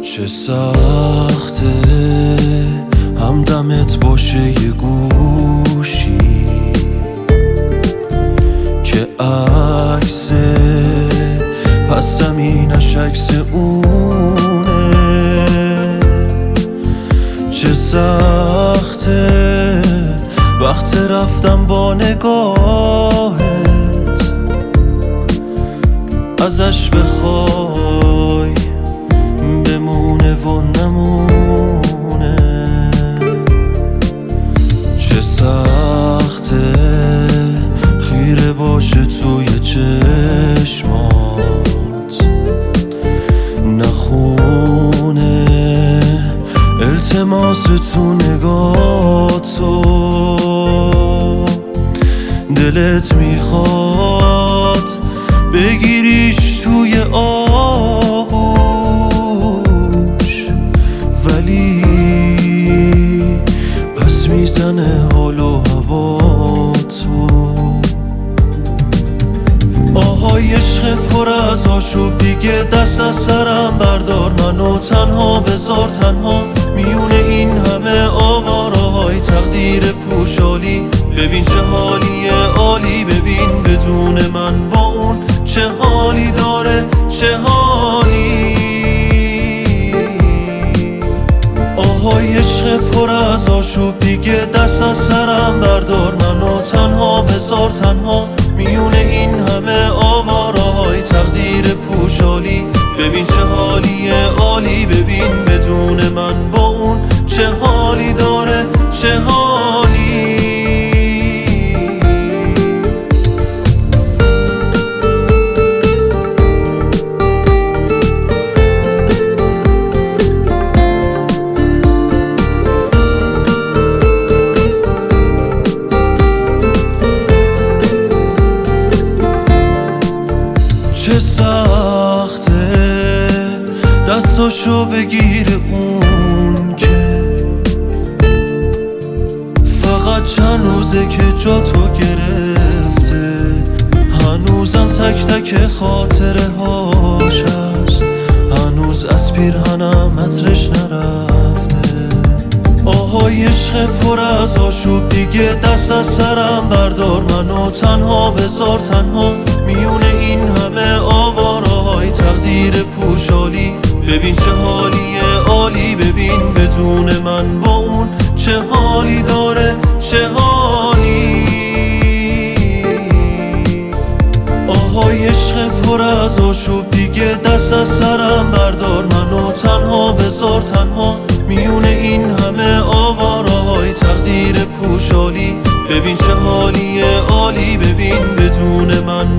چه سخته همدمت باشه یه گوشی که عکس پس زمینش عکس اونه. چه سخته وقت رفتم با نگاهت ازش بخوای بمونه و نمونه. چه سخته خیره باشه توی چشمات نخونه التماس تو نگاهتو. دلت میخواد بگیریش توی آغوش ولی پس میزنه حال و هوا تو. آهای عشق پر از آشوب دیگه دست از سرم بردار، منو تنها بذار تنها میونه این همه آواره‌های تقدیر پوشالی. ببین چه حالیه عالی، ببین بدون من با اون چه حالی داره چه حالی. آهای عشق پر از آشوب دیگه دست از سرم بردار، منو تنها بذار تنها میونه این همه آواره‌های تقدیر پوشالی. ببین چه حالیه عالی، ببین بدون من با اون چه حالی داره چه حالی. چه سخته دستاشو بگیر اون که فقط چند روزه که جا تو گرفته. هنوزم تک تک خاطره هاش هست، هنوز از پیرهنم عطرش نرفته. آهای عشق پر از آشوب دیگه دست از سرم بردار، منو تنها بذار تنها میونه این همه آواره‌های تقدیر پوشالی. ببین چه حالیه عالی، ببین بدون من با اون چه حالی داره چه حالی. آهای عشق پر از آشوب دیگه دست از سرم بردار، منو تنها بذار تنها میونه این همه آواره‌های تقدیر پوشالی. ببین چه حالیه عالی، ببین بدون من